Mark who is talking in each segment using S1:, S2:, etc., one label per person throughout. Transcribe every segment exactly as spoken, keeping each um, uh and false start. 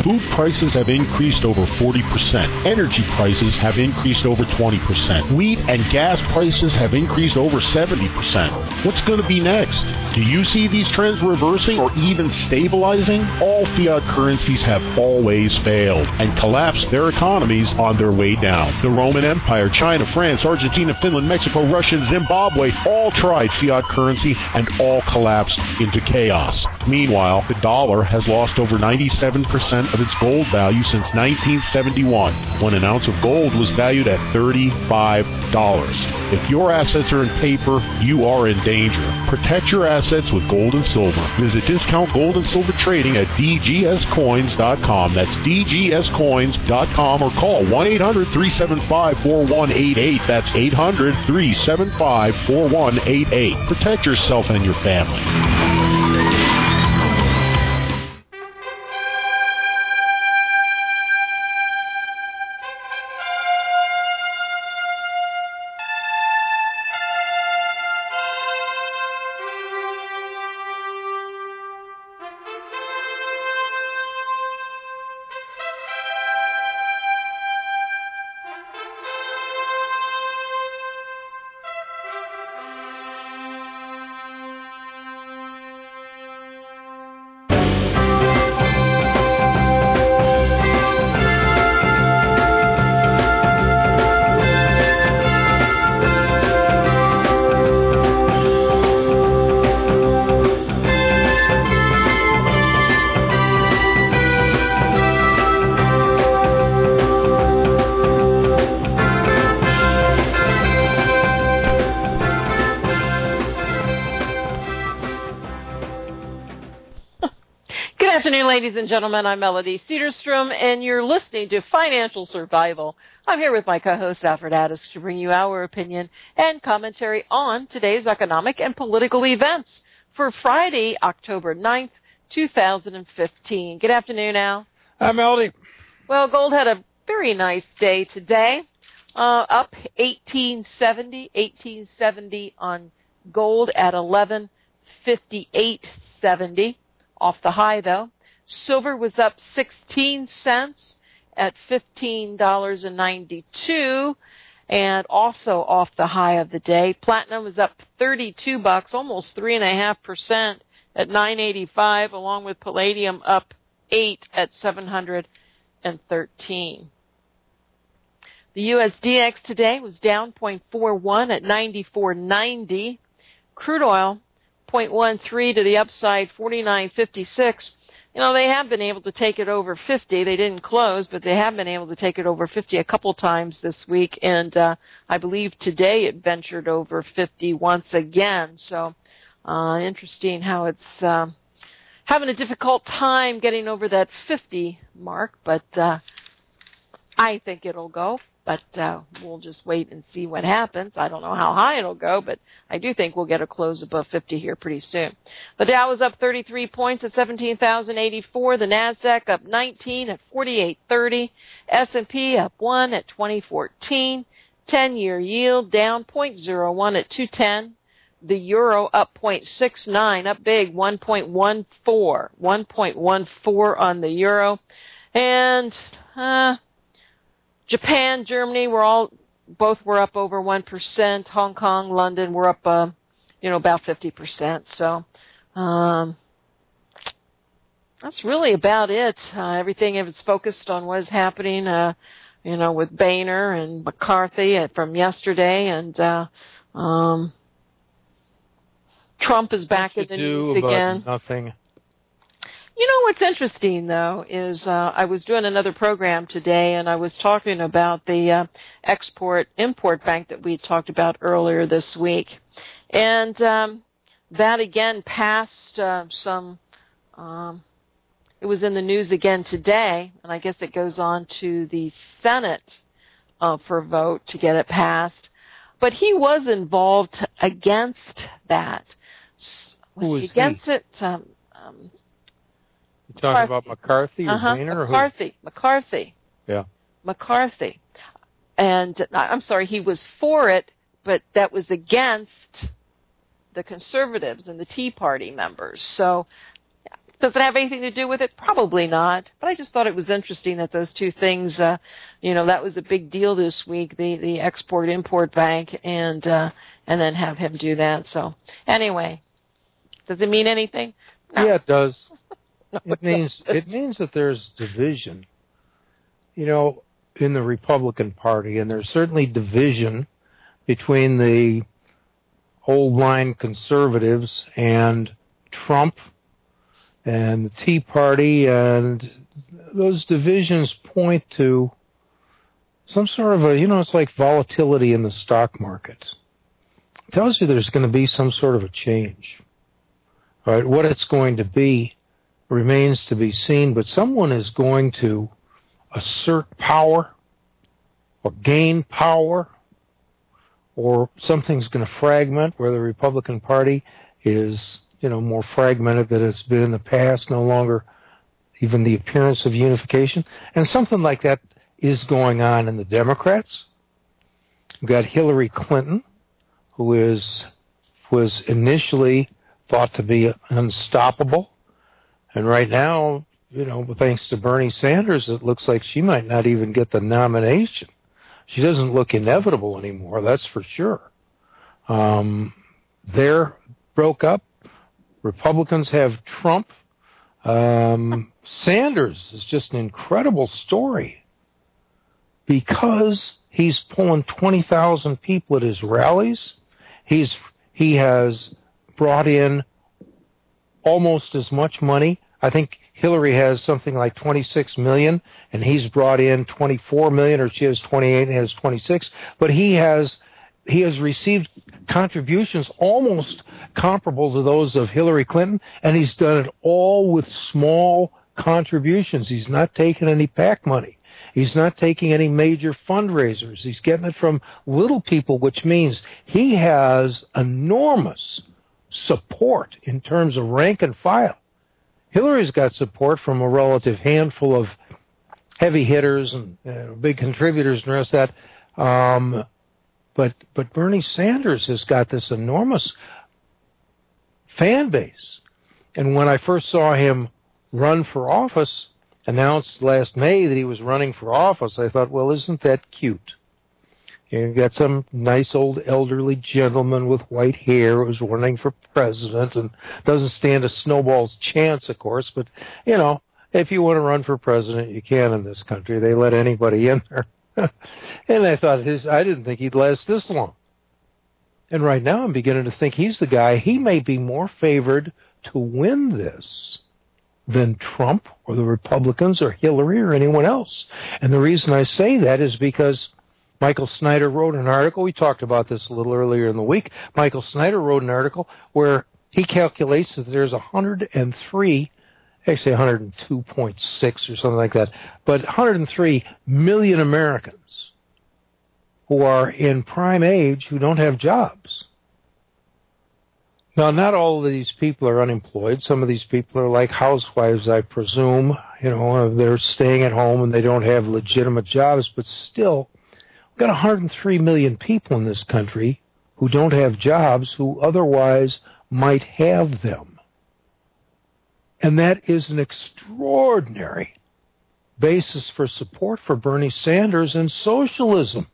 S1: Food prices have increased over forty percent. Energy prices have increased over twenty percent. Wheat and gas prices have increased over seventy percent. What's going to be next? Do you see these trends reversing or even stabilizing? All fiat currencies have always failed and collapsed their economies on their way down. The Roman Empire, China, France, Argentina, Finland, Mexico, Russia, and Zimbabwe all tried fiat currency and all collapsed into chaos. Meanwhile, the dollar has lost over ninety-seven percent of its gold value since nineteen seventy-one, when an ounce of gold was valued at thirty-five dollars. If your assets are in paper, you are in danger. Protect your assets with gold and silver. Visit Discount Gold and Silver Trading at d g s coins dot com. That's d g s coins dot com, or call one eight hundred three seven five four one eight eight. That's eight hundred three seven five four one eight eight. Protect yourself and your family.
S2: Ladies and gentlemen, I'm Melody Cedarstrom, and you're listening to Financial Survival. I'm here with my co-host, Alfred Addis, to bring you our opinion and commentary on today's economic and political events for Friday, October ninth, two thousand fifteen. Good afternoon, Al.
S3: Hi, Melody.
S2: Well, gold had a very nice day today, uh, up eighteen seventy, eighteen seventy on gold at eleven fifty-eight seventy, off the high, though. Silver was up sixteen cents at fifteen dollars and ninety-two, and also off the high of the day. Platinum was up thirty-two bucks, almost three and a half percent at nine eighty-five, along with palladium up eight at seven hundred thirteen. The U S D X today was down zero point four one at ninety-four ninety. Crude oil zero point one three to the upside, forty-nine fifty-six. You know, they have been able to take it over fifty. They didn't close, but they have been able to take it over fifty a couple times this week. And uh, I believe today it ventured over fifty once again. So uh, interesting how it's uh, having a difficult time getting over that fifty mark. But uh, I think it'll go. But uh, we'll just wait and see what happens. I don't know how high it'll go, but I do think we'll get a close above fifty here pretty soon. The Dow was up thirty-three points at seventeen thousand eighty-four. The NASDAQ up nineteen at forty-eight thirty. S and P up one at twenty fourteen. ten-year yield down zero point zero one at two ten. The euro up zero point six nine, up big, one point one four. one point one four on the euro. And uh Japan, Germany, were all, both were up over one percent. Hong Kong, London were up, uh, you know, about fifty percent. So, um, that's really about it. Uh, everything is focused on what is happening, uh, you know, with Boehner and McCarthy from yesterday. And, uh, um, Trump is back in the news again.
S3: Nothing.
S2: You know what's interesting, though, is uh, I was doing another program today, and I was talking about the uh, Export-Import Bank that we talked about earlier this week. And um, that, again, passed uh, some um, – it was in the news again today, and I guess it goes on to the Senate uh, for a vote to get it passed. But he was involved against that. Was
S3: Who was
S2: he against
S3: he?
S2: it? Um, um,
S3: You talking about McCarthy or
S2: uh-huh.
S3: Boehner?
S2: McCarthy.
S3: Or
S2: McCarthy.
S3: Yeah. McCarthy.
S2: And I'm sorry, he was for it, but that was against the conservatives and the Tea Party members. So Does it have anything to do with it? Probably not. But I just thought it was interesting that those two things, uh, you know, that was a big deal this week, the, the Export-Import Bank, and uh, and then have him do that. So anyway, does it mean anything? No.
S3: Yeah, it does.
S2: No,
S3: it means it means that there's division, you know, in the Republican Party, and there's certainly division between the old-line conservatives and Trump and the Tea Party, and those divisions point to some sort of a, you know, it's like volatility in the stock market. It tells you there's going to be some sort of a change. All right, what it's going to be remains to be seen, but someone is going to assert power or gain power, or something's going to fragment where the Republican Party is, you know, more fragmented than it's been in the past, no longer even the appearance of unification. And something like that is going on in the Democrats. We've got Hillary Clinton, who is was initially thought to be unstoppable. And right now, you know, thanks to Bernie Sanders, it looks like she might not even get the nomination. She doesn't look inevitable anymore, that's for sure. Um, they're broke up. Republicans have Trump. Um, Sanders is just an incredible story because he's pulling twenty thousand people at his rallies. He's he has brought in almost as much money. I think Hillary has something like twenty-six million, and he's brought in twenty-four million, or she has twenty-eight and has twenty-six. But he has he has received contributions almost comparable to those of Hillary Clinton, and he's done it all with small contributions. He's not taking any PAC money. He's not taking any major fundraisers. He's getting it from little people, which means he has enormous support in terms of rank and file. Hillary's got support from a relative handful of heavy hitters and uh, big contributors and the rest of that. Um, but but Bernie Sanders has got this enormous fan base. And when I first saw him run for office, announced last May that he was running for office, I thought, well, isn't that cute? You've got some nice old elderly gentleman with white hair who's running for president and doesn't stand a snowball's chance, of course. But, you know, if you want to run for president, you can in this country. They let anybody in there. And I thought, his, I didn't think he'd last this long. And right now I'm beginning to think he's the guy. He may be more favored to win this than Trump or the Republicans or Hillary or anyone else. And the reason I say that is because Michael Snyder wrote an article. We talked about this a little earlier in the week. Michael Snyder wrote an article where he calculates that there's one hundred three, actually one hundred two point six or something like that, but one hundred three million Americans who are in prime age who don't have jobs. Now, not all of these people are unemployed. Some of these people are like housewives, I presume. You know, they're staying at home and they don't have legitimate jobs, but still, we've got one hundred three million people in this country who don't have jobs who otherwise might have them. And that is an extraordinary basis for support for Bernie Sanders and socialism.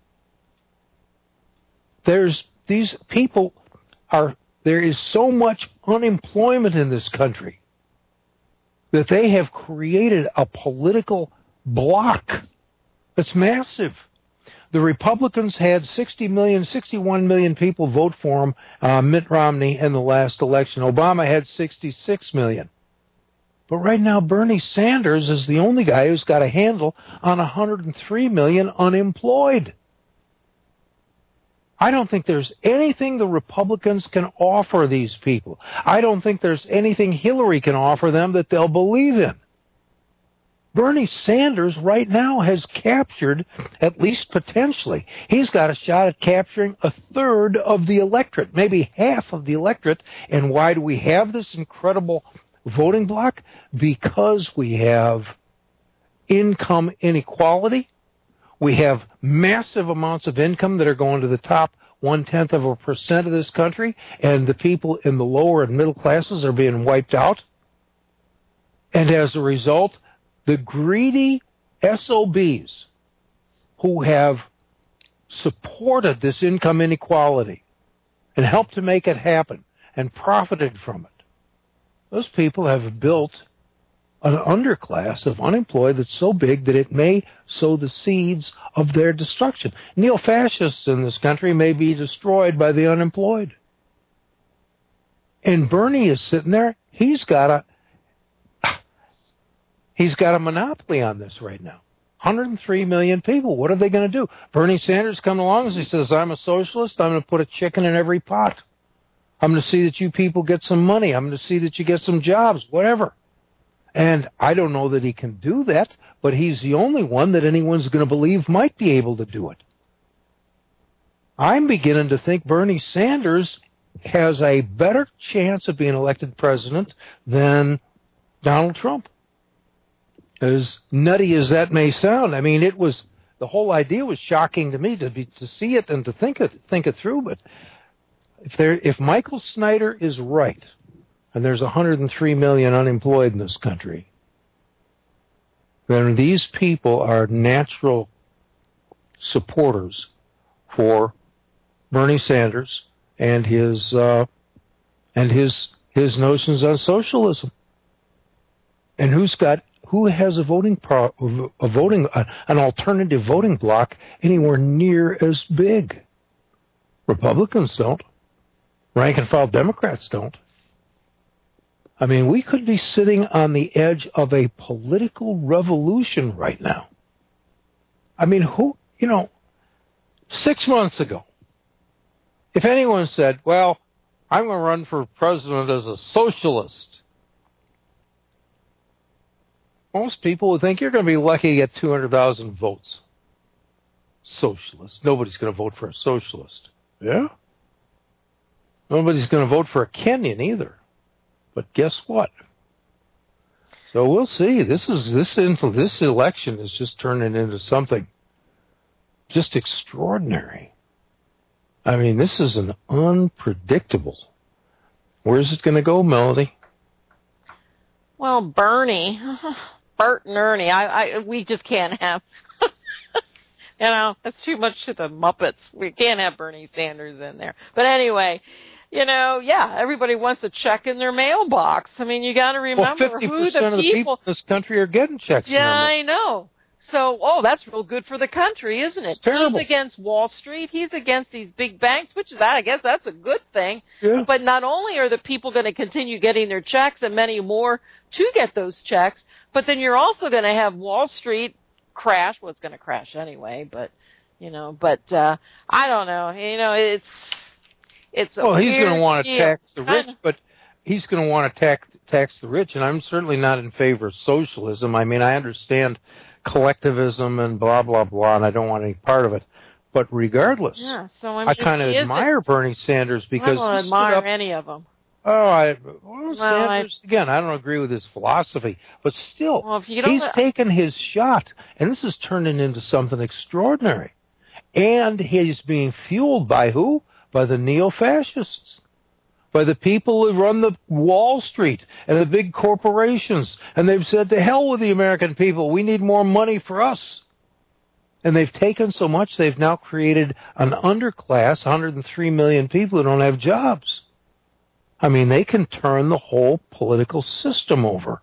S3: There's these people are, there is so much unemployment in this country that they have created a political bloc that's massive. The Republicans had sixty million, sixty-one million people vote for him, uh, Mitt Romney, in the last election. Obama had sixty-six million. But right now, Bernie Sanders is the only guy who's got a handle on one hundred three million unemployed. I don't think there's anything the Republicans can offer these people. I don't think there's anything Hillary can offer them that they'll believe in. Bernie Sanders right now has captured, at least potentially, he's got a shot at capturing a third of the electorate, maybe half of the electorate. And why do we have this incredible voting bloc? Because we have income inequality. We have massive amounts of income that are going to the top one-tenth of a percent of this country, and the people in the lower and middle classes are being wiped out. And as a result, the greedy S O Bs who have supported this income inequality and helped to make it happen and profited from it, those people have built an underclass of unemployed that's so big that it may sow the seeds of their destruction. Neo-fascists in this country may be destroyed by the unemployed. And Bernie is sitting there. He's got a he's got a monopoly on this right now. one hundred three million people. What are they going to do? Bernie Sanders comes along and he says, I'm a socialist. I'm going to put a chicken in every pot. I'm going to see that you people get some money. I'm going to see that you get some jobs, whatever. And I don't know that he can do that, but he's the only one that anyone's going to believe might be able to do it. I'm beginning to think Bernie Sanders has a better chance of being elected president than Donald Trump. As nutty as that may sound, I mean, it was, the whole idea was shocking to me to be, to see it and to think it, think it through. But if there, if Michael Snyder is right, and there's one hundred three million unemployed in this country, then these people are natural supporters for Bernie Sanders and his uh, and his his notions on socialism. And who's got who has a voting pro, a voting an alternative voting bloc anywhere near as big? Republicans don't. Rank and file Democrats don't. I mean, we could be sitting on the edge of a political revolution right now. I mean, who, you know, six months ago, if anyone said, well, I'm going to run for president as a socialist, most people would think you're going to be lucky to get two hundred thousand votes. Socialist. Nobody's going to vote for a socialist. Yeah? Nobody's going to vote for a Kenyan either. But guess what? So we'll see. This is this this election is just turning into something just extraordinary. I mean, this is an unpredictable. Where's it going to go, Melody?
S2: Well, Bernie, Bert and Ernie, I, I we just can't have. You know, that's too much to the Muppets. We can't have Bernie Sanders in there. But anyway. You know, yeah, everybody wants a check in their mailbox. I mean, you got to remember
S3: well,
S2: who the
S3: people... of the people in this country are getting checks
S2: Yeah,
S3: in their
S2: I know. So, oh, that's real good for the country, isn't it?
S3: It's terrible.
S2: He's against Wall Street. He's against these big banks, which is, I guess that's a good thing.
S3: Yeah.
S2: But not only are the people going to continue getting their checks and many more to get those checks, but then you're also going to have Wall Street crash. Well, it's going to crash anyway, but, you know, but uh, I don't know. You know, it's... It's
S3: well, he's going to want
S2: deal.
S3: to tax the rich, but he's going to want to tax tax the rich, and I'm certainly not in favor of socialism. I mean, I understand collectivism and blah, blah, blah, and I don't want any part of it. But regardless,
S2: yeah, so, I, mean,
S3: I kind of admire Bernie Sanders because
S2: I don't
S3: he
S2: admire
S3: up,
S2: any of them.
S3: Oh, I, well,
S2: well
S3: Sanders,
S2: I,
S3: again, I don't agree with his philosophy, but still,
S2: well, if you don't,
S3: he's taken his shot, and this is turning into something extraordinary. And he's being fueled by who? By the neo-fascists, by the people who run the Wall Street and the big corporations. And they've said, to hell with the American people. We need more money for us. And they've taken so much, they've now created an underclass, one hundred three million people who don't have jobs. I mean, they can turn the whole political system over.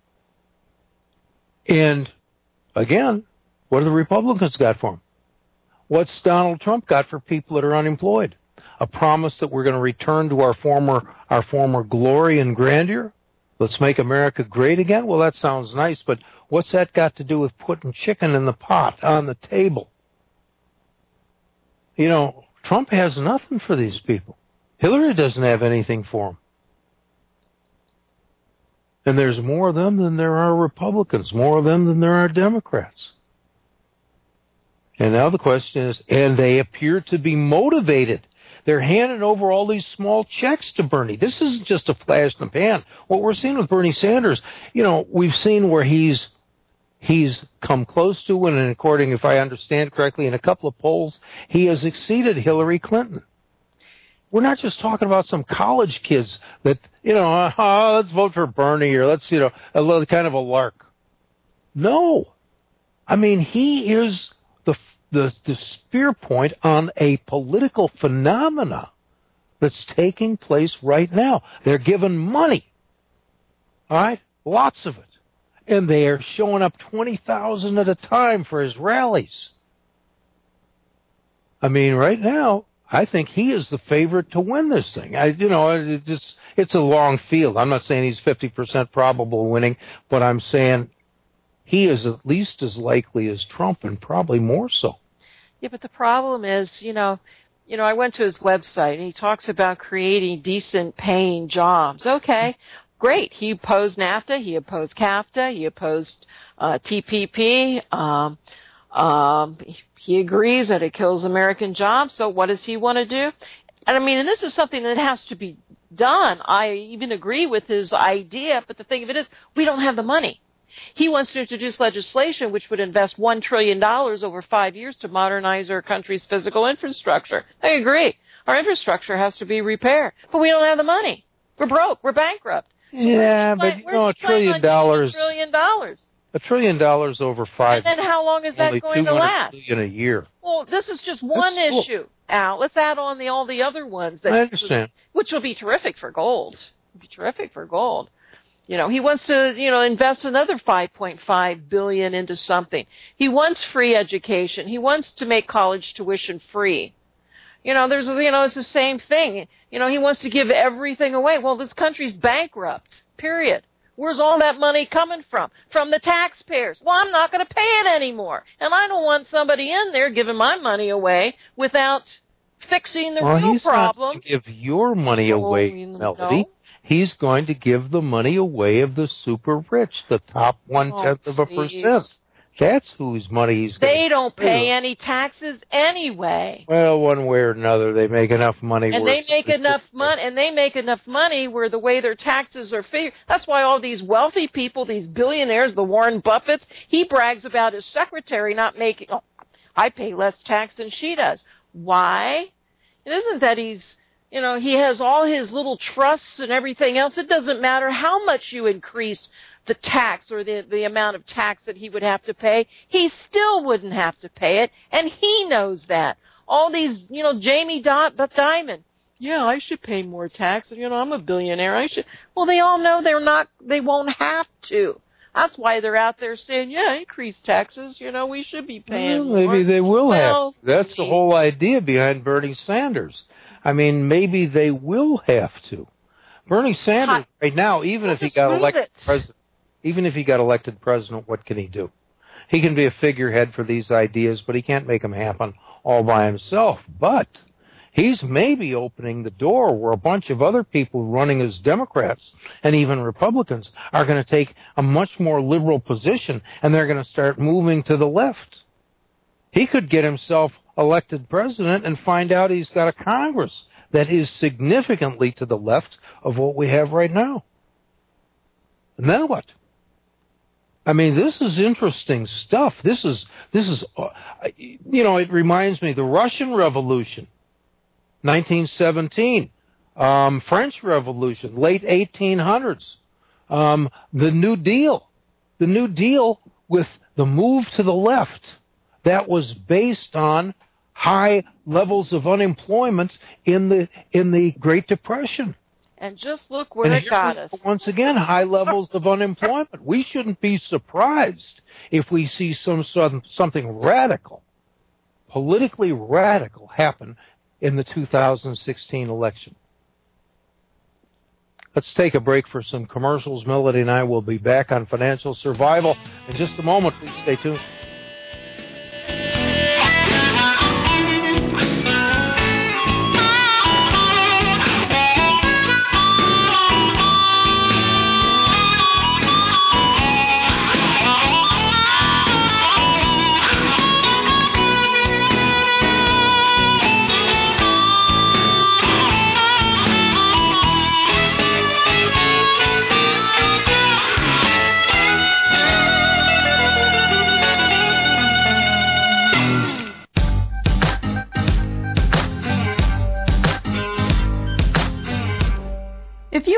S3: And, again, what do the Republicans got for them? What's Donald Trump got for people that are unemployed? A promise that we're going to return to our former our former glory and grandeur? Let's make America great again? Well, that sounds nice, but what's that got to do with putting chicken in the pot on the table? You know, Trump has nothing for these people. Hillary doesn't have anything for them. And there's more of them than there are Republicans, more of them than there are Democrats. And now the question is, and they appear to be motivated. They're handing over all these small checks to Bernie. This isn't just a flash in the pan. What we're seeing with Bernie Sanders, you know, we've seen where he's he's come close to, and according, if I understand correctly, in a couple of polls, he has exceeded Hillary Clinton. we're not just talking about some college kids that, you know, oh, let's vote for Bernie or let's, you know, a little kind of a lark. No. I mean, he is the, the, the spear point on a political phenomena that's taking place right now. They're given money. All right? Lots of it. And they are showing up twenty thousand at a time for his rallies. I mean, right now, I think he is the favorite to win this thing. I, you know, it just, it's a long field. I'm not saying he's fifty percent probable winning, but I'm saying he is at least as likely as Trump and probably more so.
S2: Yeah, but the problem is, you know, you know, I went to his website and he talks about creating decent paying jobs. Okay. Great. He opposed NAFTA. He opposed CAFTA. He opposed uh, T P P. Um, um, he agrees that it kills American jobs. So what does he want to do? And I mean, and this is something that has to be done. I even agree with his idea, but the thing of it is, we don't have the money. He wants to introduce legislation which would invest one trillion dollars over five years to modernize our country's physical infrastructure. I agree. Our infrastructure has to be repaired, but we don't have the money. We're broke. We're bankrupt. So
S3: yeah, but you know, a trillion dollars,
S2: a trillion dollars,
S3: a trillion dollars over five.
S2: And then how long is that going to last?
S3: In a year.
S2: Well, this is just one
S3: That's
S2: issue.
S3: Cool.
S2: Al, let's add on the all the other ones. That
S3: I understand.
S2: Which will be terrific for gold. It'll be terrific for gold. You know, he wants to, you know, invest another five point five billion dollars into something. He wants free education. He wants to make college tuition free. You know, there's, you know, it's the same thing. You know, he wants to give everything away. Well, this country's bankrupt, period. Where's all that money coming from? From the taxpayers. Well, I'm not going to pay it anymore. And I don't want somebody in there giving my money away without fixing the
S3: well,
S2: real
S3: he's
S2: problem.
S3: Not going to give your money away,
S2: oh,
S3: Melody.
S2: No.
S3: He's going to give the money away of the super rich, the top one-tenth
S2: oh,
S3: of a percent. That's whose money he's going to
S2: They don't pay any taxes anyway.
S3: Well, one way or another, they make enough money.
S2: And they make enough money, and they make enough money where the way their taxes are figured. That's why all these wealthy people, these billionaires, the Warren Buffetts, he brags about his secretary not making. Oh, I pay less tax than she does. Why? It isn't that he's, you know, he has all his little trusts and everything else. It doesn't matter how much you increase the tax or the, the amount of tax that he would have to pay. He still wouldn't have to pay it, and he knows that. All these, you know, Jamie Dot, but Diamond, yeah, I should pay more tax. You know, I'm a billionaire. I should. Well, they all know they're not, they won't have to. That's why they're out there saying, yeah, increase taxes. You know, we should be paying
S3: well, maybe
S2: more.
S3: they will
S2: well,
S3: have. That's the whole idea behind Bernie Sanders. I mean, maybe they will have to. Bernie Sanders, right now, even if he got elected president, even if he got elected president, what can he do? He can be a figurehead for these ideas, but he can't make them happen all by himself. But he's maybe opening the door where a bunch of other people running as Democrats and even Republicans are going to take a much more liberal position, and they're going to start moving to the left. He could get himself elected president and find out he's got a Congress that is significantly to the left of what we have right now. And then what? I mean, this is interesting stuff. This is, this is, uh, you know, it reminds me, the Russian Revolution, nineteen seventeen, um, French Revolution, late eighteen hundreds, um, the New Deal, the New Deal with the move to the left that was based on high levels of unemployment in the, in the Great Depression.
S2: And just look where
S3: and
S2: it got us.
S3: Once again, high levels of unemployment. We shouldn't be surprised if we see some sort of, something radical, politically radical, happen in the two thousand sixteen election. Let's take a break for some commercials. Melody and I will be back on Financial Survival in just a moment. Please stay tuned.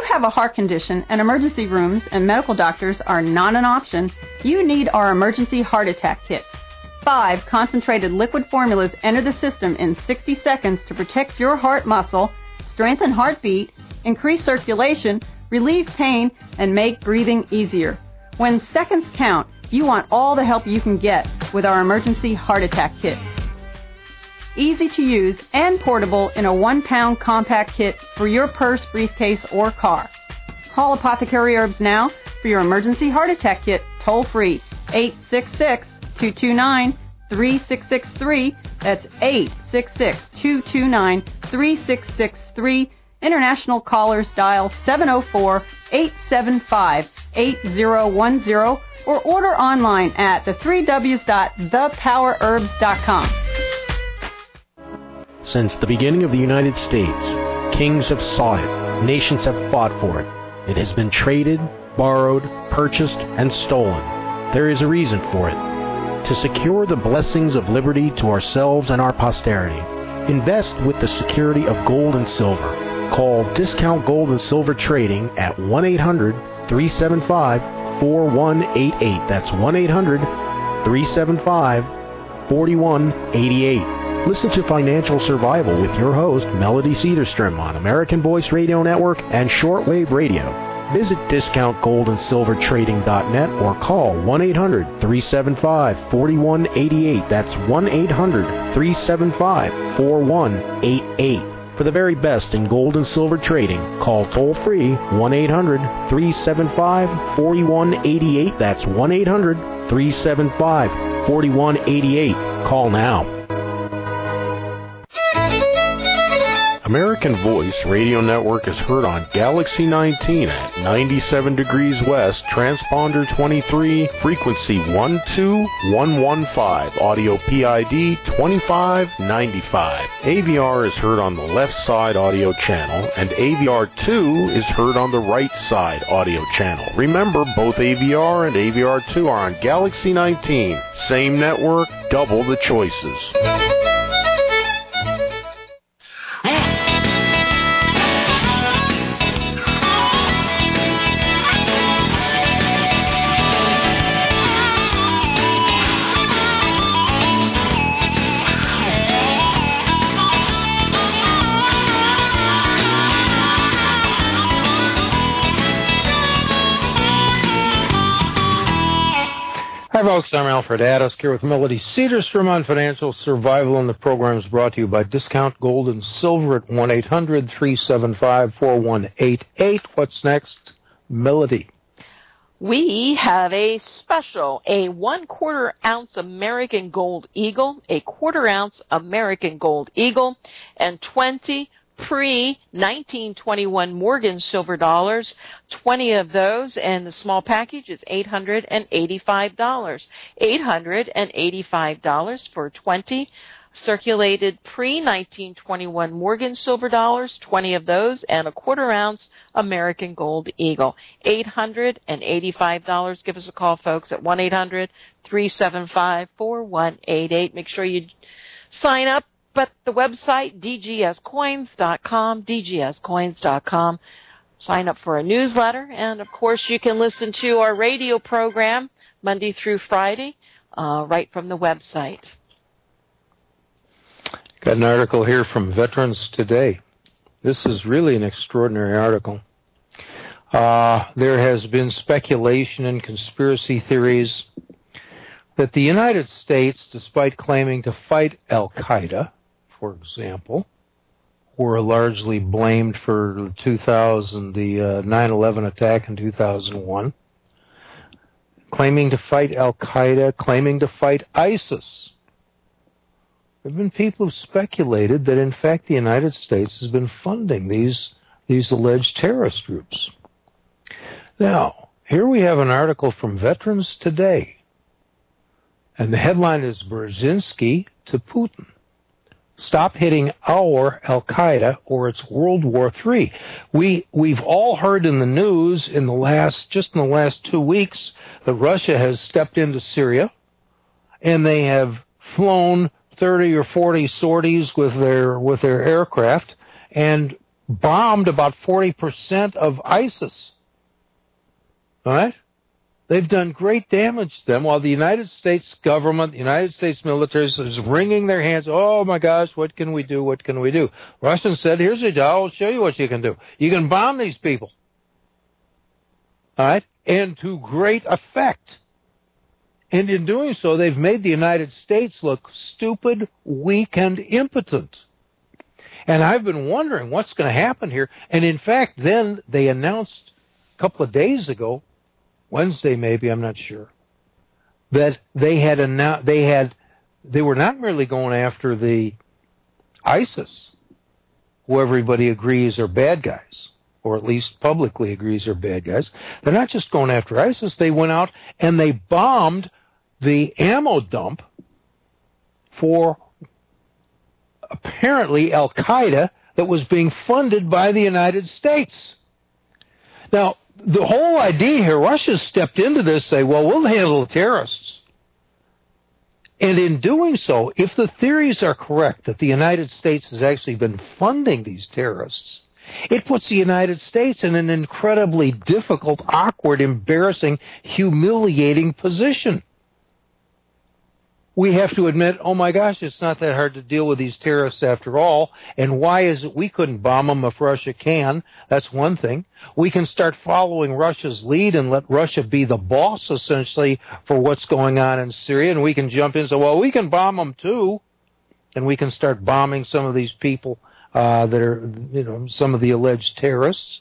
S4: have a heart condition and emergency rooms and medical doctors are not an option, you need our Emergency Heart Attack Kit. Five concentrated liquid formulas enter the system in sixty seconds to protect your heart muscle, strengthen heartbeat, increase circulation, relieve pain, and make breathing easier. When seconds count, you want all the help you can get with our Emergency Heart Attack Kit. Easy to use and portable in a one-pound compact kit for your purse, briefcase, or car. Call Apothecary Herbs now for your Emergency Heart Attack Kit toll-free, eight six six, two two nine, three six six three. That's eight six six, two two nine, three six six three. International callers dial seven oh four, eight seven five, eight oh one oh or order online at the three W's dot the power herbs dot com.
S5: Since the beginning of the United States, kings have sought it, nations have fought for it. It has been traded, borrowed, purchased, and stolen. There is a reason for it. To secure the blessings of liberty to ourselves and our posterity, invest with the security of gold and silver. Call Discount Gold and Silver Trading at one eight hundred, three seven five, four one eight eight. That's one eight hundred, three seven five, four one eight eight. Listen to Financial Survival with your host, Melody Cedarstrom, on American Voice Radio Network and Shortwave Radio. Visit discount gold and silver trading dot net or call one eight hundred, three seven five, four one eight eight. That's one eight hundred, three seven five, four one eight eight. For the very best in gold and silver trading, call toll-free one eight hundred, three seven five, four one eight eight. That's one eight hundred, three seven five, four one eight eight. Call now.
S1: American Voice Radio Network is heard on Galaxy nineteen at ninety-seven degrees west, transponder twenty-three, frequency one two one one five, audio P I D twenty-five ninety-five. A V R is heard on the left side audio channel, and A V R two is heard on the right side audio channel. Remember, both A V R and A V R two are on Galaxy nineteen. Same network, double the choices.
S3: Hi, folks. I'm Alfred Addis here with Melody Cedarstrom on Financial Survival, and the program is brought to you by Discount Gold and Silver at one eight hundred, three seven five, four one eight eight. What's next, Melody?
S2: We have a special, a one-quarter ounce American Gold Eagle, a quarter ounce American Gold Eagle, and twenty pre nineteen twenty-one Morgan silver dollars. twenty of those, and the small package is eight hundred eighty-five dollars. eight hundred eighty-five dollars for twenty circulated pre nineteen twenty-one Morgan silver dollars, twenty of those, and a quarter ounce American Gold Eagle. eight hundred eighty-five dollars. Give us a call, folks, at one eight hundred, three seven five, four one eight eight. Make sure you sign up at the website, d g s coins dot com, d g s coins dot com. Sign up for a newsletter, and, of course, you can listen to our radio program Monday through Friday uh, right from the website.
S3: Got an article here from Veterans Today. This is really an extraordinary article. Uh, there has been speculation and conspiracy theories that the United States, despite claiming to fight Al-Qaeda, for example, were largely blamed for two thousand, the uh, nine eleven attack in two thousand one, claiming to fight Al-Qaeda, claiming to fight ISIS. There have been people who speculated that, in fact, the United States has been funding these, these alleged terrorist groups. Now, here we have an article from Veterans Today, and the headline is Brzezinski to Putin. Stop hitting our Al-Qaeda or it's World War Three. We, we've all heard in the news in the last, just in the last two weeks, that Russia has stepped into Syria, and they have flown thirty or forty sorties with their, with their aircraft, and bombed about forty percent of ISIS. All right? They've done great damage to them while the United States government, the United States military is wringing their hands. Oh, my gosh, what can we do? What can we do? Russians said, here's your doll. I'll show you what you can do. You can bomb these people. All right? And to great effect. And in doing so, they've made the United States look stupid, weak, and impotent. And I've been wondering what's going to happen here. And in fact, then they announced a couple of days ago, Wednesday maybe, I'm not sure, that they had announced, they had, they were not merely going after the ISIS, who everybody agrees are bad guys, or at least publicly agrees are bad guys. They're not just going after ISIS. They went out and they bombed the ammo dump for apparently Al-Qaeda that was being funded by the United States. Now, the whole idea here, Russia stepped into this, say, well, we'll handle the terrorists. And in doing so, if the theories are correct that the United States has actually been funding these terrorists, it puts the United States in an incredibly difficult, awkward, embarrassing, humiliating position. We have to admit, oh my gosh, it's not that hard to deal with these terrorists after all. And why is it we couldn't bomb them if Russia can? That's one thing. We can start following Russia's lead and let Russia be the boss, essentially, for what's going on in Syria. And we can jump in and say, well, we can bomb them too. And we can start bombing some of these people uh, that are, you know, some of the alleged terrorists.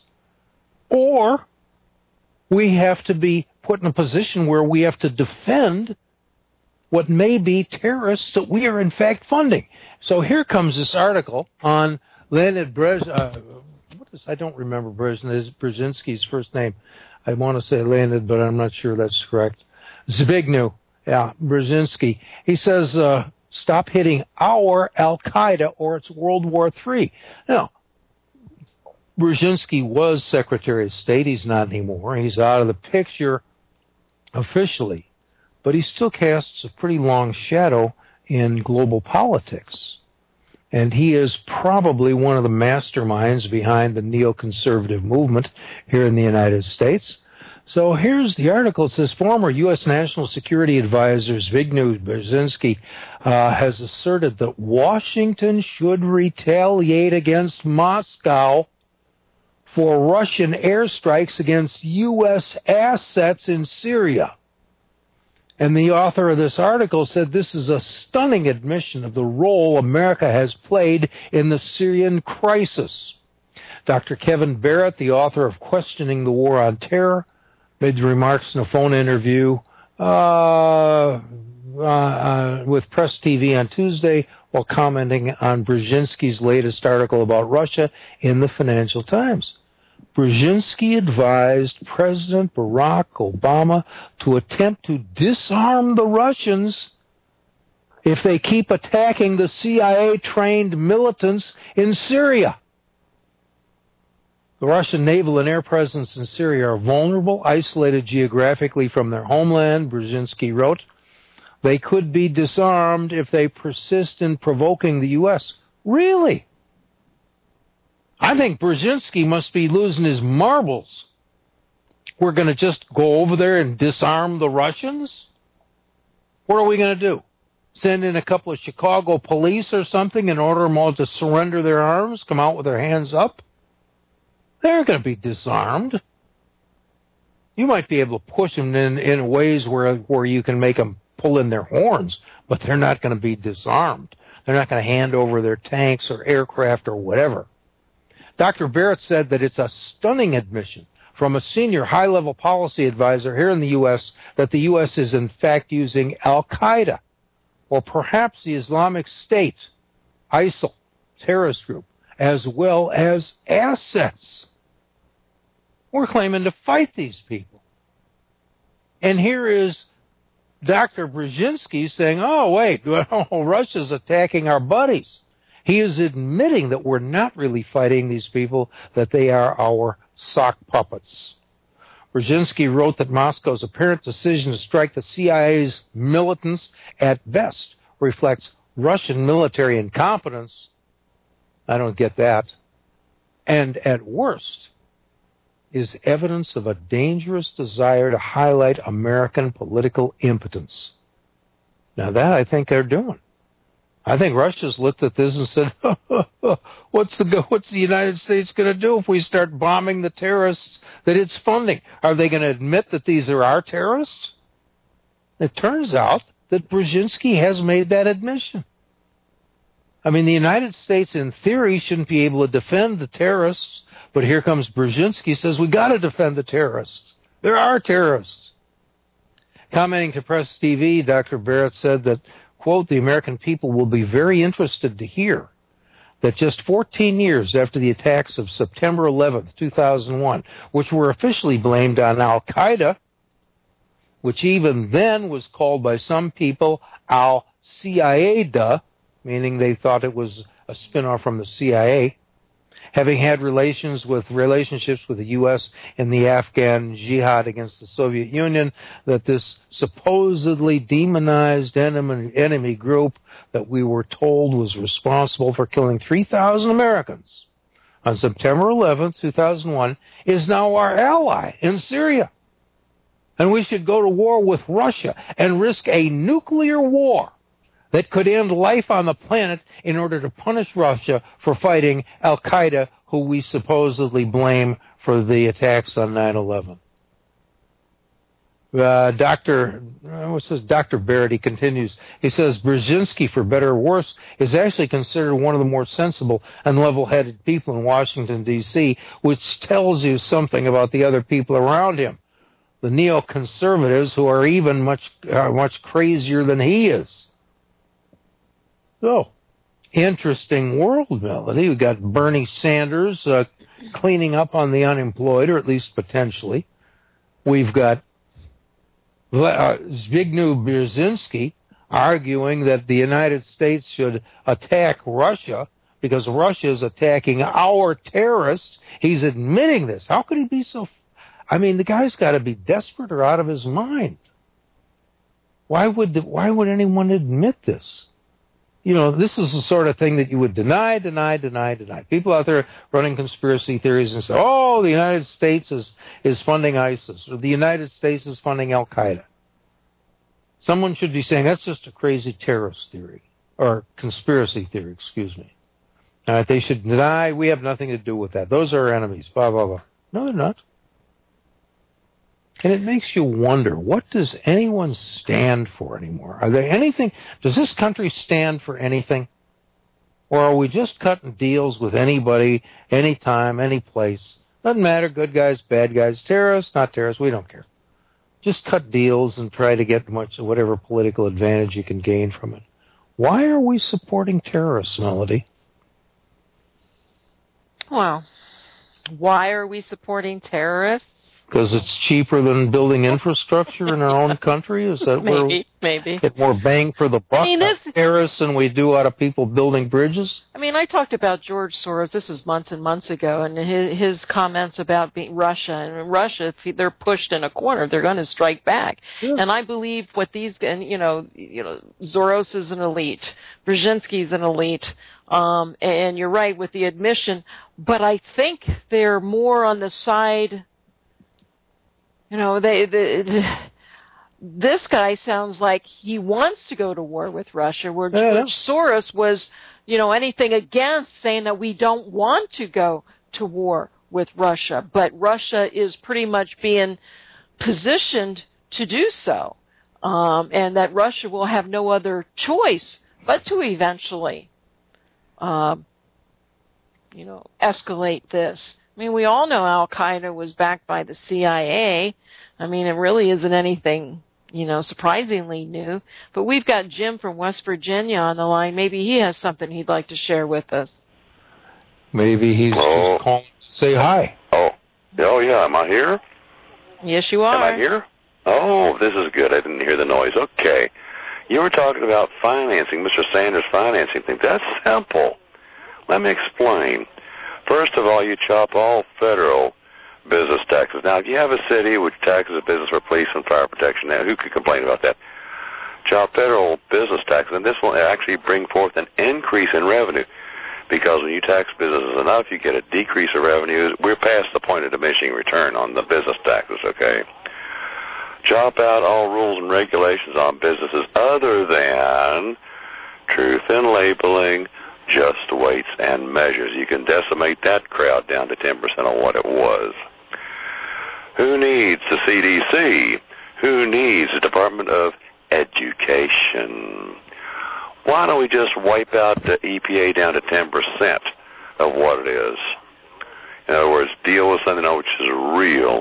S3: Or we have to be put in a position where we have to defend what may be terrorists that we are in fact funding. So here comes this article on Leonid Brez. Uh, what is? I don't remember Brzezinski's first name. I want to say Leonid, but I'm not sure that's correct. Zbigniew, yeah, Brzezinski. He says, uh, "Stop hitting our Al Qaeda, or it's World War Three." Now, Brzezinski was Secretary of State. He's not anymore. He's out of the picture officially. But he still casts a pretty long shadow in global politics. And he is probably one of the masterminds behind the neoconservative movement here in the United States. So here's the article. It says, former U S National Security Advisor Zbigniew Brzezinski uh, has asserted that Washington should retaliate against Moscow for Russian airstrikes against U S assets in Syria. And the author of this article said this is a stunning admission of the role America has played in the Syrian crisis. Doctor Kevin Barrett, the author of Questioning the War on Terror, made the remarks in a phone interview uh, uh, uh, with Press T V on Tuesday while commenting on Brzezinski's latest article about Russia in the Financial Times. Brzezinski advised President Barack Obama to attempt to disarm the Russians if they keep attacking the C I A-trained militants in Syria. The Russian naval and air presence in Syria are vulnerable, isolated geographically from their homeland, Brzezinski wrote. They could be disarmed if they persist in provoking the U S. Really? I think Brzezinski must be losing his marbles. We're going to just go over there and disarm the Russians? What are we going to do? Send in a couple of Chicago police or something and order them all to surrender their arms, come out with their hands up? They're going to be disarmed. You might be able to push them in, in ways where, where you can make them pull in their horns, but they're not going to be disarmed. They're not going to hand over their tanks or aircraft or whatever. Doctor Barrett said that it's a stunning admission from a senior high-level policy advisor here in the U S that the U S is in fact using Al-Qaeda or perhaps the Islamic State, ISIL, terrorist group, as well as assets. We're claiming to fight these people. And here is Doctor Brzezinski saying, oh, wait, oh, Russia's attacking our buddies. He is admitting that we're not really fighting these people, that they are our sock puppets. Brzezinski wrote that Moscow's apparent decision to strike the C I A's militants at best reflects Russian military incompetence. I don't get that. and at worst is evidence of a dangerous desire to highlight American political impotence. Now that I think they're doing. I think Russia's looked at this and said, what's the what's the United States going to do if we start bombing the terrorists that it's funding? Are they going to admit that these are our terrorists? It turns out that Brzezinski has made that admission. I mean, the United States, in theory, shouldn't be able to defend the terrorists, but here comes Brzezinski, says, we got to defend the terrorists. There are terrorists. Commenting to Press T V, Doctor Barrett said that, quote, the American people will be very interested to hear that just fourteen years after the attacks of September eleventh, two thousand one, which were officially blamed on Al-Qaeda, which even then was called by some people Al-C I A-da, meaning they thought it was a spinoff from the C I A, having had relations with relationships with the U S in the Afghan jihad against the Soviet Union, that this supposedly demonized enemy, enemy group that we were told was responsible for killing three thousand Americans on September eleventh, two thousand one, is now our ally in Syria. And we should go to war with Russia and risk a nuclear war that could end life on the planet in order to punish Russia for fighting Al-Qaeda, who we supposedly blame for the attacks on nine eleven. Uh, Doctor what's this? Doctor Barrett, he continues. He says, Brzezinski, for better or worse, is actually considered one of the more sensible and level-headed people in Washington, D C, which tells you something about the other people around him. The neoconservatives, who are even much, uh, much crazier than he is. So, interesting world, Melody. We've got Bernie Sanders uh, cleaning up on the unemployed, or at least potentially. We've got uh, Zbigniew Brzezinski arguing that the United States should attack Russia because Russia is attacking our terrorists. He's admitting this. How could he be so... I mean, the guy's got to be desperate or out of his mind. Why would the, why would anyone admit this? You know, this is the sort of thing that you would deny, deny, deny, deny. People out there running conspiracy theories and say, oh, the United States is, is funding ISIS, or the United States is funding Al-Qaeda. Someone should be saying, that's just a crazy terrorist theory, or conspiracy theory, excuse me. Uh, they should deny, we have nothing to do with that. Those are our enemies, blah, blah, blah. No, they're not. And it makes you wonder, what does anyone stand for anymore? Are there anything, does this country stand for anything? Or are we just cutting deals with anybody, anytime, any place? Doesn't matter, good guys, bad guys, terrorists, not terrorists, we don't care. Just cut deals and try to get much whatever political advantage you can gain from it. Why are we supporting terrorists, Melody?
S2: Well, why are we supporting terrorists?
S3: Because it's cheaper than building infrastructure in our own country? Is that
S2: maybe,
S3: where we
S2: maybe.
S3: get more bang for the buck
S2: I mean, this,
S3: out of terrorists than we do out of people building bridges?
S2: I mean, I talked about George Soros, this is months and months ago, and his, his comments about being Russia. And Russia, if they're pushed in a corner, they're going to strike back. Yeah. And I believe what these, and you know, you know, Soros is an elite, Brzezinski's an elite, um, and you're right with the admission, but I think they're more on the side... You know, they, they, this guy sounds like he wants to go to war with Russia, where
S3: yeah.
S2: George Soros was, you know, anything against, saying that we don't want to go to war with Russia. But Russia is pretty much being positioned to do so, um, and that Russia will have no other choice but to eventually, uh, you know, escalate this. I mean, we all know Al-Qaeda was backed by the C I A. I mean, it really isn't anything, you know, surprisingly new. But we've got Jim from West Virginia on the line. Maybe he has something he'd like to share with us.
S3: Maybe he's
S6: oh.
S3: just calling to say hi.
S6: Oh, oh yeah. Am I here?
S2: Yes, you are.
S6: Am I here? Oh, this is good. I didn't hear the noise. Okay. You were talking about financing, Mister Sanders' financing thing. That's simple. Let me explain. First of all, you chop all federal business taxes. Now, if you have a city which taxes a business for police and fire protection, now who could complain about that? Chop federal business taxes, and this will actually bring forth an increase in revenue. Because when you tax businesses enough, you get a decrease of revenues. We're past the point of diminishing return on the business taxes, okay? Chop out all rules and regulations on businesses other than truth in labeling, just weights and measures. You can decimate that crowd down to ten percent of what it was. Who needs the C D C? Who needs the Department of Education? Why don't we just wipe out the E P A down to ten percent of what it is? In other words, deal with something which is real.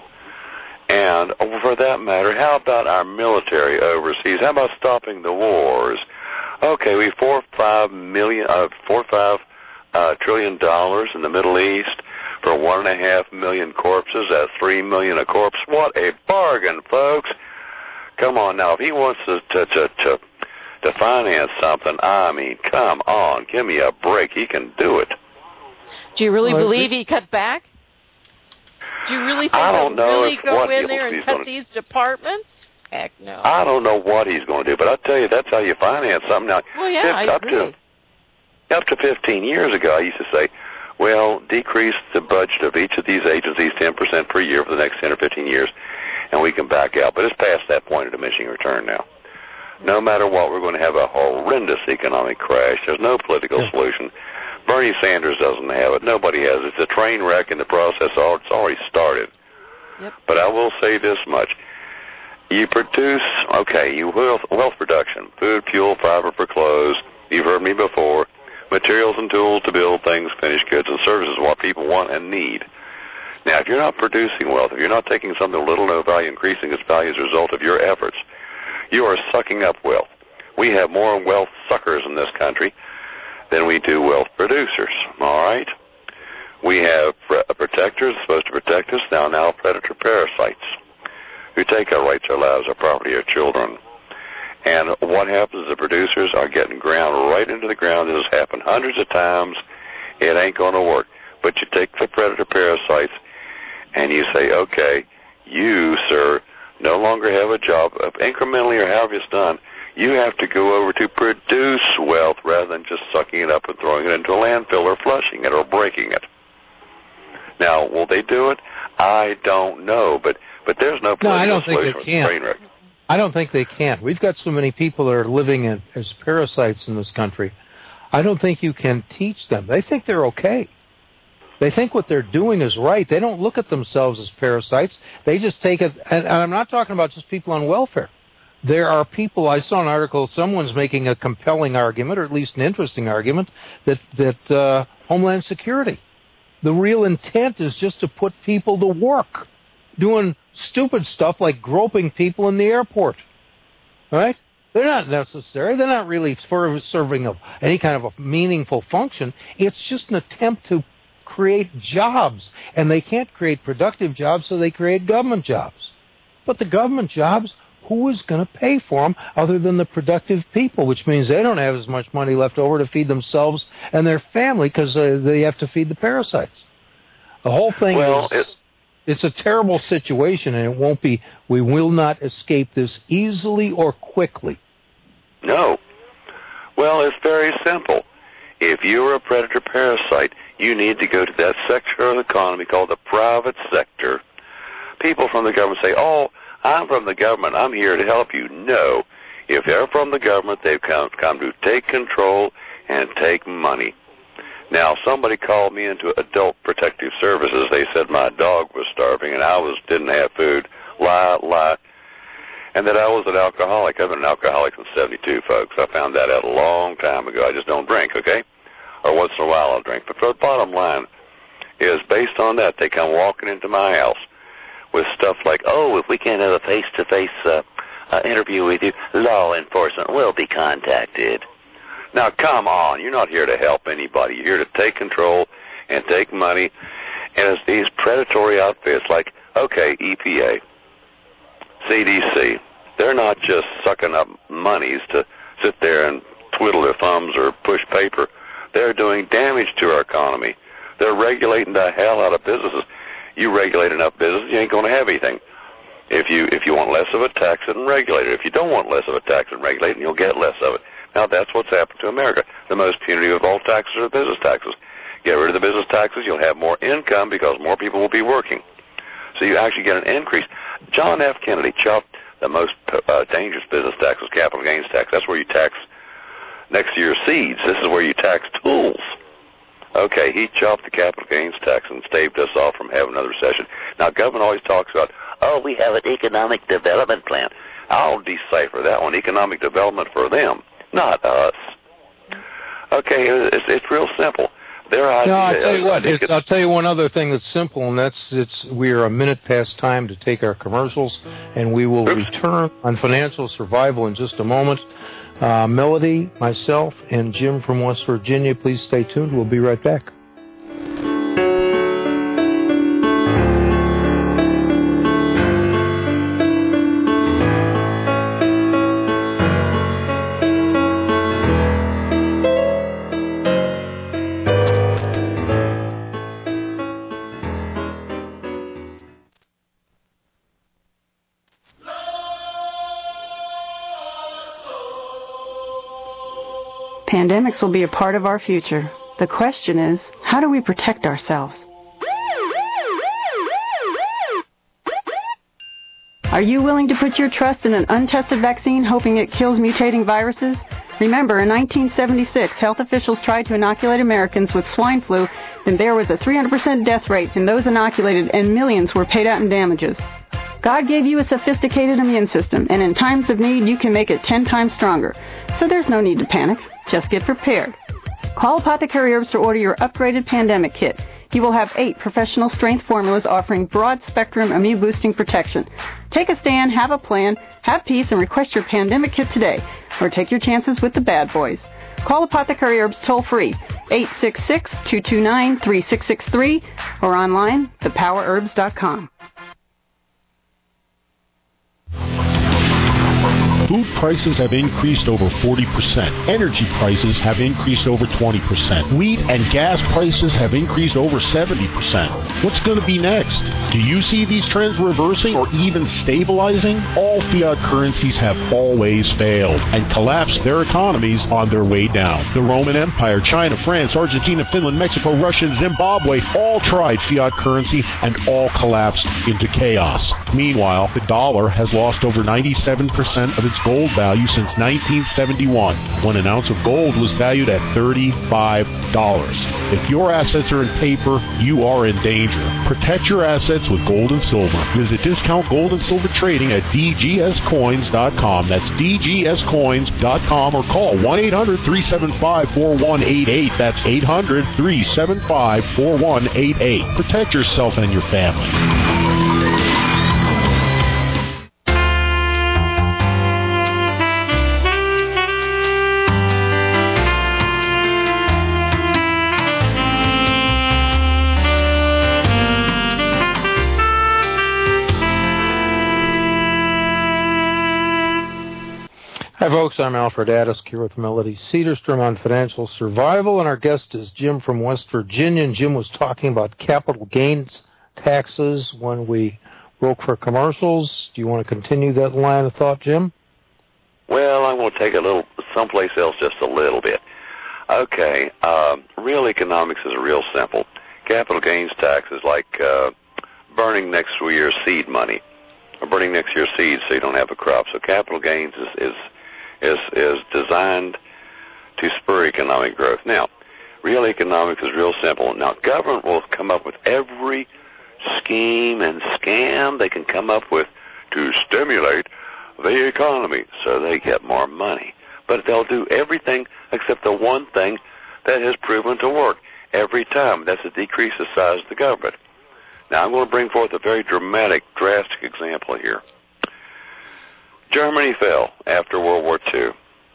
S6: And for that matter, how about our military overseas? How about stopping the wars? Okay, we have four or five million, uh, four or five uh, trillion dollars in the Middle East for one and a half million corpses. That's three million a corpse. What a bargain, folks! Come on now, if he wants to to to to, to finance something, I mean, come on, give me a break. He can do it.
S2: Do you really well, believe he cut back? Do you really think
S6: I don't
S2: he'll
S6: know
S2: really go in
S6: he,
S2: there and cut
S6: gonna,
S2: these departments? Heck no.
S6: I don't know what he's going to do, but I'll tell you, that's how you finance something. Now,
S2: well, yeah, I
S6: up
S2: agree.
S6: To, up to fifteen years ago, I used to say, well, decrease the budget of each of these agencies ten percent per year for the next ten or fifteen years, and we can back out. But it's past that point of diminishing return now. No matter what, we're going to have a horrendous economic crash. There's no political yeah. solution. Bernie Sanders doesn't have it. Nobody has it. It's a train wreck in the process. It's already started.
S2: Yep.
S6: But I will say this much. You produce, okay, you wealth, wealth production, food, fuel, fiber for clothes. You've heard me before. Materials and tools to build things, finished goods and services, what people want and need. Now, if you're not producing wealth, if you're not taking something of little no value, increasing its value as a result of your efforts, you are sucking up wealth. We have more wealth suckers in this country than we do wealth producers, all right? We have protectors supposed to protect us, now now predator parasites who take our rights, our lives, our property, our children. And what happens is the producers are getting ground right into the ground. This has happened hundreds of times. It ain't going to work. But you take the predator parasites and you say, okay, you, sir, no longer have a job. Incrementally or however it's done, you have to go over to produce wealth rather than just sucking it up and throwing it into a landfill or flushing it or breaking it. Now, will they do it? I don't know, but but there's no political
S3: no, I don't
S6: solution
S3: think they can.
S6: Train wreck.
S3: I don't think they can. We've got so many people that are living in, as parasites in this country. I don't think you can teach them. They think they're okay. They think what they're doing is right. They don't look at themselves as parasites. They just take it, and, and I'm not talking about just people on welfare. There are people, I saw an article, someone's making a compelling argument, or at least an interesting argument, that, that uh, Homeland Security, the real intent is just to put people to work, doing stupid stuff like groping people in the airport, right? They're not necessary. They're not really serving a, any kind of a meaningful function. It's just an attempt to create jobs, and they can't create productive jobs, so they create government jobs. But the government jobs, who is going to pay for them other than the productive people, which means they don't have as much money left over to feed themselves and their family because uh, they have to feed the parasites. The whole thing
S6: well,
S3: is...
S6: It-
S3: It's a terrible situation, and it won't be. We will not escape this easily or quickly.
S6: No. Well, it's very simple. If you're a predator parasite, you need to go to that sector of the economy called the private sector. People from the government say, oh, I'm from the government. I'm here to help you. No. If they're from the government, they've come, come to take control and take money. Now, somebody called me into Adult Protective Services. They said my dog was starving and I was didn't have food. Lie, lie. And that I was an alcoholic. I've been an alcoholic since seventy-two, folks. I found that out a long time ago. I just don't drink, okay? Or once in a while I'll drink. But the bottom line is, based on that, they come walking into my house with stuff like, oh, if we can't have a face-to-face uh, uh, interview with you, law enforcement will be contacted. Now, come on. You're not here to help anybody. You're here to take control and take money. And it's these predatory outfits like, okay, E P A, C D C, they're not just sucking up monies to sit there and twiddle their thumbs or push paper. They're doing damage to our economy. They're regulating the hell out of businesses. You regulate enough business, you ain't going to have anything. If you if you want less of it, tax it and regulate it. If you don't want less of it, tax it and regulate it, and you'll get less of it. Now, that's what's happened to America. The most punitive of all taxes are business taxes. Get rid of the business taxes, you'll have more income because more people will be working. So you actually get an increase. John F. Kennedy chopped the most uh, dangerous business tax was capital gains tax. That's where you tax next to your seeds. This is where you tax tools. Okay, he chopped the capital gains tax and staved us off from having another recession. Now, government always talks about, oh, we have an economic development plan. I'll decipher that one, economic development for them, not us. Okay, it's, it's real simple. Their idea
S3: no, I'll tell you what.
S6: It's,
S3: it's, I'll tell you one other thing that's simple, and that's it's we are a minute past time to take our commercials, and we will
S6: oops.
S3: return on financial survival in just a moment. Uh, Melody, myself, and Jim from West Virginia, please stay tuned. We'll be right back.
S4: Pandemics will be a part of our future. The question is, how do we protect ourselves? Are you willing to put your trust in an untested vaccine hoping it kills mutating viruses? Remember, in nineteen seventy-six, health officials tried to inoculate Americans with swine flu, and there was a three hundred percent death rate in those inoculated, and millions were paid out in damages. God gave you a sophisticated immune system, and in times of need, you can make it ten times stronger. So there's no need to panic. Just get prepared. Call Apothecary Herbs to order your upgraded pandemic kit. You will have eight professional strength formulas offering broad-spectrum immune-boosting protection. Take a stand, have a plan, have peace, and request your pandemic kit today. Or take your chances with the bad boys. Call Apothecary Herbs toll-free, eight six six, two two nine, three six six three, or online, the power herbs dot com.
S1: Food prices have increased over forty percent. Energy prices have increased over twenty percent. Wheat and gas prices have increased over seventy percent. What's going to be next? Do you see these trends reversing or even stabilizing? All fiat currencies have always failed and collapsed their economies on their way down. The Roman Empire, China, France, Argentina, Finland, Mexico, Russia, and Zimbabwe all tried fiat currency and all collapsed into chaos. Meanwhile, the dollar has lost over ninety-seven percent of its gold value since nineteen seventy-one, when an ounce of gold was valued at thirty-five dollars. If your assets are in paper, you are in danger. Protect your assets with gold and silver. Visit Discount Gold and Silver Trading at D G S coins dot com. That's D G S coins dot com, or call one eight hundred, three seven five, four one eight eight. That's eight hundred, three seven five, four one eight eight. Protect yourself and your family.
S3: Hi, folks. I'm Alfred Addisk here with Melody Cedarstrom on Financial Survival, and our guest is Jim from West Virginia. And Jim was talking about capital gains taxes when we broke for commercials. Do you want to continue that line of thought, Jim?
S6: Well, I'm going to take a little someplace else just a little bit. Okay, uh, real economics is real simple. Capital gains tax is like uh, burning next year's seed money, or burning next year's seeds so you don't have a crop. So capital gains is, is is is designed to spur economic growth. Now, real economics is real simple. Now, government will come up with every scheme and scam they can come up with to stimulate the economy so they get more money. But they'll do everything except the one thing that has proven to work every time. That's to decrease the size of the government. Now, I'm going to bring forth a very dramatic, drastic example here. Germany fell after World War Two,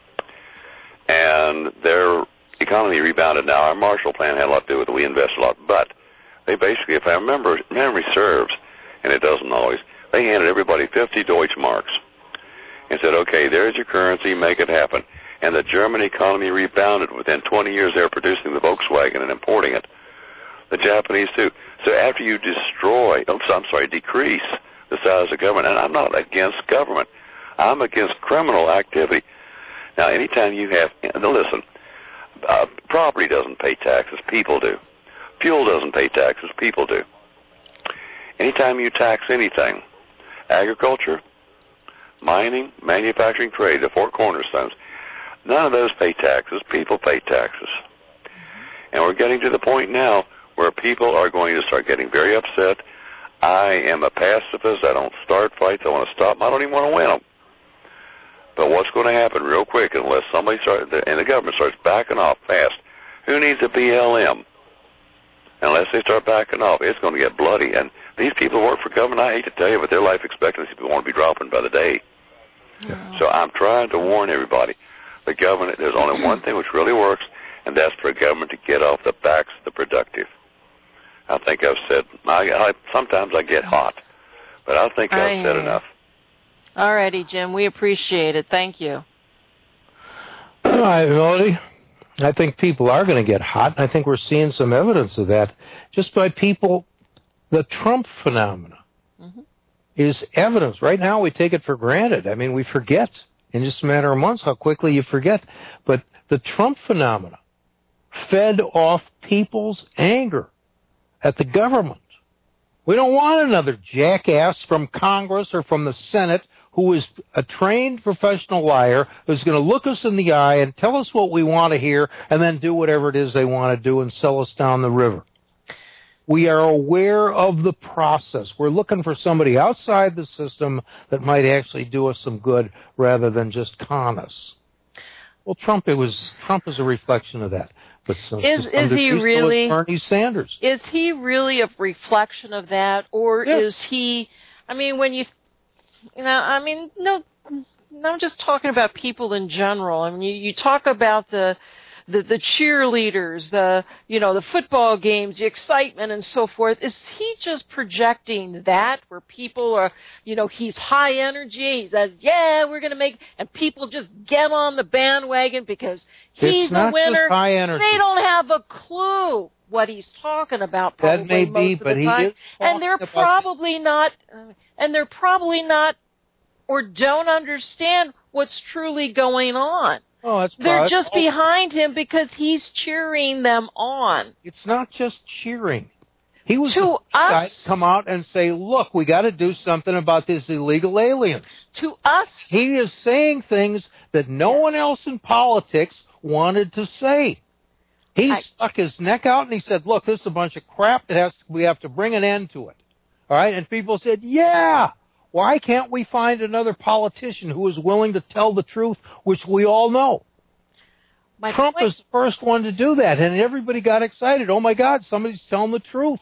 S6: and their economy rebounded. Now, our Marshall Plan had a lot to do with it. We invested a lot, but they basically, if I remember, memory serves, and it doesn't always, they handed everybody fifty Deutschmarks and said, okay, there's your currency, make it happen. And the German economy rebounded. Within twenty years, they were producing the Volkswagen and importing it. The Japanese, too. So after you destroy, oops, I'm sorry, decrease the size of government, and I'm not against government. I'm against criminal activity. Now, anytime you have, now listen, uh, property doesn't pay taxes, people do. Fuel doesn't pay taxes, people do. Anytime you tax anything, agriculture, mining, manufacturing, trade, the four cornerstones, none of those pay taxes, people pay taxes. And we're getting to the point now where people are going to start getting very upset. I am a pacifist. I don't start fights. I want to stop them. I don't even want to win them. But what's going to happen real quick unless somebody starts, and the government starts backing off fast, who needs a B L M? Unless they start backing off, it's going to get bloody. And these people who work for government, I hate to tell you, but their life expectancy won't be dropping by the day. Yeah. So I'm trying to warn everybody. The government, there's only one thing which really works, and that's for government to get off the backs of the productive. I think I've said, I, I, sometimes I get hot, but I think I've I, said enough.
S2: All righty, Jim. We appreciate it. Thank you.
S3: All right, Melody. I think people are going to get hot, and I think we're seeing some evidence of that just by people. The Trump phenomena mm-hmm. is evidence. Right now we take it for granted. I mean, we forget in just a matter of months how quickly you forget. But the Trump phenomena fed off people's anger at the government. We don't want another jackass from Congress or from the Senate who is a trained professional liar who's going to look us in the eye and tell us what we want to hear and then do whatever it is they want to do and sell us down the river. We are aware of the process. We're looking for somebody outside the system that might actually do us some good rather than just con us. Well, Trump, it was Trump is a reflection of that. But so,
S2: is is he really
S3: so Bernie Sanders?
S2: Is he really a reflection of that, or
S3: yeah.
S2: is he? I mean, when you, you know, I mean, no, no, I'm just talking about people in general. I mean, you, you talk about the. The, the cheerleaders, the you know the football games, the excitement and so forth. Is he just projecting that where people are, you know, he's high energy. He says, "Yeah, we're going to make," and people just get on the bandwagon because he's
S3: it's not
S2: the winner.
S3: Just high energy.
S2: They don't have a clue what he's talking about. Probably
S3: that may
S2: most
S3: be,
S2: of
S3: but
S2: the
S3: he
S2: time.
S3: is
S2: and they're probably this. not, uh, and they're probably not, or don't understand what's truly going on.
S3: Oh, that's
S2: They're
S3: probably,
S2: just
S3: oh,
S2: behind him because he's cheering them on.
S3: It's not just cheering. He was
S2: to
S3: the
S2: us,
S3: guy to come out and say, look, we got to do something about this illegal aliens.
S2: To us.
S3: He is saying things that no
S2: yes.
S3: one else in politics wanted to say. He I, stuck his neck out and he said, look, this is a bunch of crap. It has to, we have to bring an end to it. All right? And people said, yeah. Why can't we find another politician who is willing to tell the truth, which we all know?
S2: My
S3: Trump
S2: point-
S3: is the first one to do that, and everybody got excited. Oh, my God, somebody's telling the truth.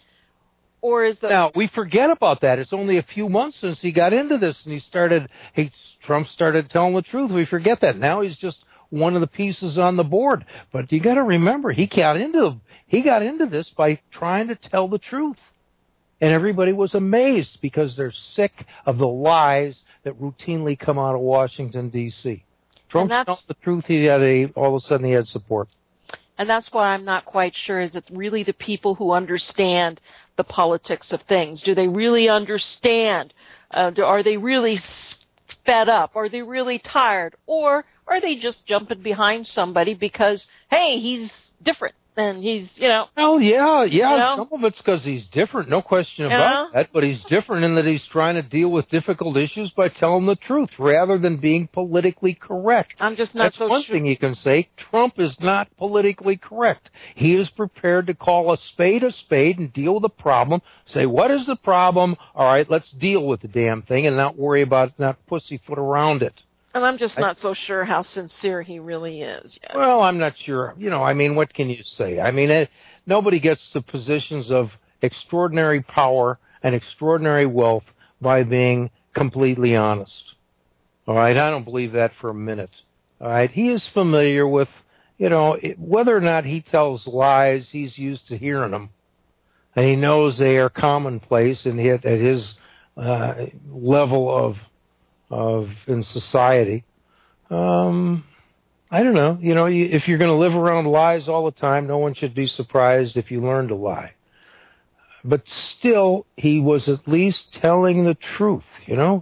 S2: Or is the
S3: Now, we forget about that. It's only a few months since he got into this, and he started, he, Trump started telling the truth. We forget that. Now he's just one of the pieces on the board. But you got to remember, he got into he got into this by trying to tell the truth. And everybody was amazed because they're sick of the lies that routinely come out of Washington, D C Trump told the truth. He had a, all of a sudden he had support.
S2: And that's why I'm not quite sure. Is it really the people who understand the politics of things? Do they really understand? Uh, do, are they really fed up? Are they really tired? Or are they just jumping behind somebody because, hey, he's different? And he's, you know.
S3: Oh, yeah, yeah.
S2: You know?
S3: Some of it's because he's different, no question about
S2: know?
S3: that. But he's different in that he's trying to deal with difficult issues by telling the truth rather than being politically correct.
S2: I'm just not
S3: That's
S2: so
S3: one
S2: sure.
S3: thing you can say. Trump is not politically correct. He is prepared to call a spade a spade and deal with the problem. Say, what is the problem? All right, let's deal with the damn thing and not worry about not pussyfoot around it.
S2: And I'm just
S3: I,
S2: not so sure how sincere he really is yet.
S3: Well, I'm not sure. You know, I mean, what can you say? I mean, it, nobody gets to positions of extraordinary power and extraordinary wealth by being completely honest. All right? I don't believe that for a minute. All right? He is familiar with, you know, it, whether or not he tells lies, he's used to hearing them. And he knows they are commonplace and at his uh, level of of in society. Um, I don't know. You know, you, if you're going to live around lies all the time, no one should be surprised if you learn to lie. But still, he was at least telling the truth, you know?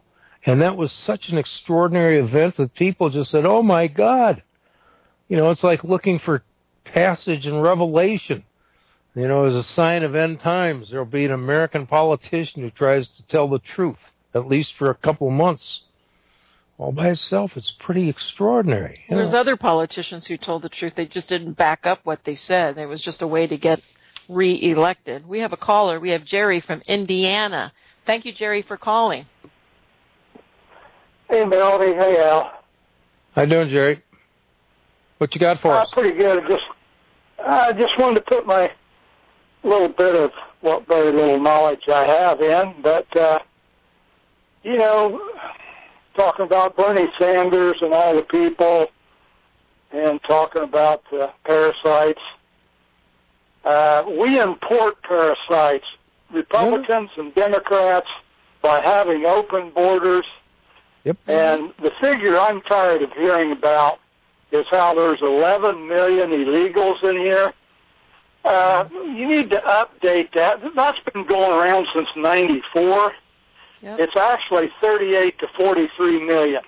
S3: And that was such an extraordinary event that people just said, oh, my God. You know, it's like looking for passage in Revelation. You know, as a sign of end times, there'll be an American politician who tries to tell the truth, at least for a couple of months. All by itself, it's pretty extraordinary.
S2: Well, there's other politicians who told the truth. They just didn't back up what they said. It was just a way to get reelected. We have a caller. We have Jerry from Indiana. Thank you, Jerry, for calling.
S7: Hey, Melody. Hey, Al.
S3: How you doing, Jerry? What you got for
S7: uh,
S3: us?
S7: Pretty good. Just, I just wanted to put my little bit of what very little knowledge I have in, but, uh, you know, talking about Bernie Sanders and all the people and talking about uh, parasites, uh, we import parasites, Republicans and Democrats, by having open borders.
S3: Yep.
S7: And the figure I'm tired of hearing about is how there's eleven million illegals in here. Uh, you need to update that. That's been going around since ninety-four. Yep. It's actually thirty-eight to forty-three million.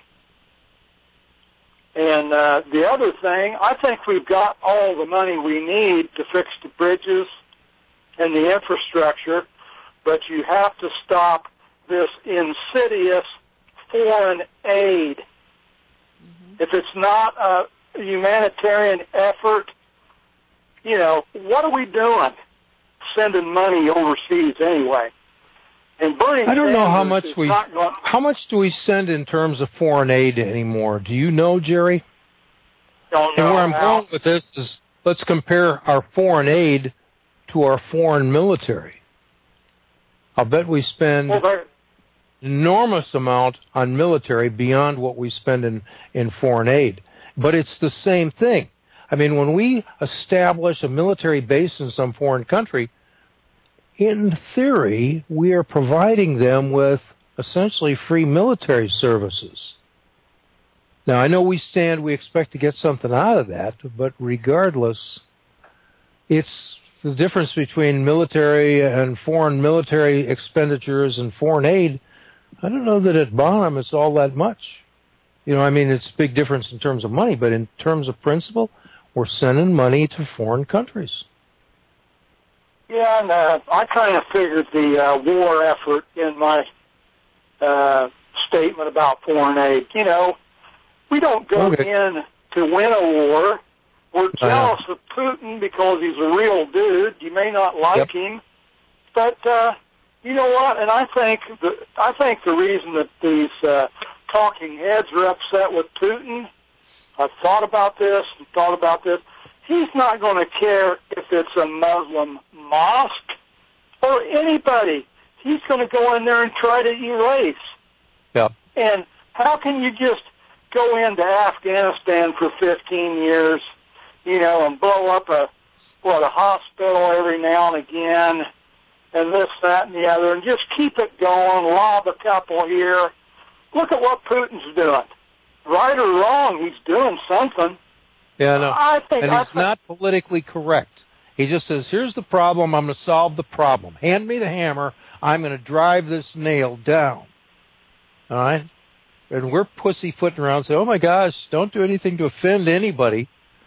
S7: And uh, the other thing, I think we've got all the money we need to fix the bridges and the infrastructure, but you have to stop this insidious foreign aid. Mm-hmm. If it's not a humanitarian effort, you know, what are we doing sending money overseas anyway? And Bernie
S3: I don't
S7: Sanders
S3: know how much we
S7: going,
S3: how much do we send in terms of foreign aid anymore? Do you know, Jerry?
S7: Don't know.
S3: And where I'm
S7: how.
S3: going with this is let's compare our foreign aid to our foreign military. I'll bet we spend
S7: well,
S3: enormous amount on military beyond what we spend in, in foreign aid. But it's the same thing. I mean, when we establish a military base in some foreign country, in theory, we are providing them with essentially free military services. Now, I know we stand, we expect to get something out of that, but regardless, it's the difference between military and foreign military expenditures and foreign aid. I don't know that at bottom it's all that much. You know, I mean, it's a big difference in terms of money, but in terms of principle, we're sending money to foreign countries.
S7: Yeah, and uh, I kind of figured the uh, war effort in my uh, statement about foreign aid. You know, we don't go
S3: okay.
S7: in to win a war. We're jealous uh, of Putin because he's a real dude. You may not like
S3: yep.
S7: him, but uh, you know what? And I think the I think the reason that these uh, talking heads are upset with Putin, I've thought about this and thought about this. He's not going to care if it's a Muslim mosque or anybody. He's going to go in there and try to erase.
S3: Yeah.
S7: And how can you just go into Afghanistan for fifteen years, you know, and blow up a what a hospital every now and again, and this, that, and the other, and just keep it going, lob a couple here. Look at what Putin's doing. Right or wrong, he's doing something.
S3: Yeah, no.
S7: I think
S3: and
S7: I
S3: he's
S7: think,
S3: not politically correct. He just says, here's the problem, I'm going to solve the problem. Hand me the hammer, I'm going to drive this nail down. All right? And we're pussyfooting around and say, oh, my gosh, don't do anything to offend anybody.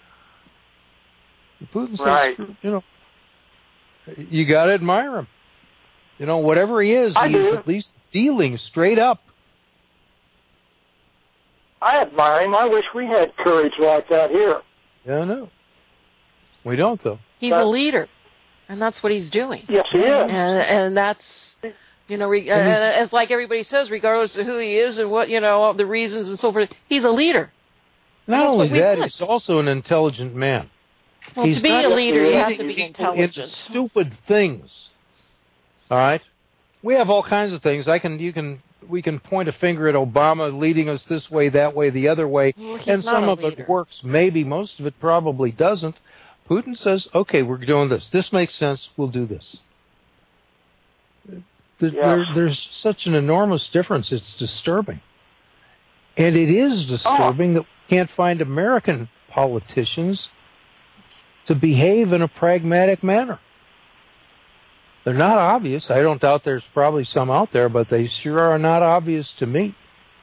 S3: Putin says,
S7: right.
S3: you know, you got to admire him. You know, whatever he is,
S7: I
S3: he's
S7: do.
S3: at least dealing straight up.
S7: I admire him. I wish we had courage like that here.
S3: Yeah, I know. We don't, though.
S2: He's
S7: but,
S2: a leader, and that's what he's doing.
S7: Yes, he is.
S2: And, and that's, you know, re, uh, as like everybody says, regardless of who he is and what, you know, the reasons and so forth, he's a leader.
S3: Not only that,
S2: want.
S3: he's also an intelligent man.
S2: Well,
S3: he's
S2: to be a leader, you have to be intelligent.
S3: Into stupid things. All right? We have all kinds of things. I can, you can, we can point a finger at Obama leading us this way, that way, the other way,
S2: well,
S3: and some of
S2: leader.
S3: it works. Maybe most of it probably doesn't. Putin says, "Okay, we're doing this. This makes sense. We'll do this." There,
S7: yes.
S3: there, there's such an enormous difference. It's disturbing, and it is disturbing oh. that we can't find American politicians to behave in a pragmatic manner. They're not obvious. I don't doubt there's probably some out there, but they sure are not obvious to me.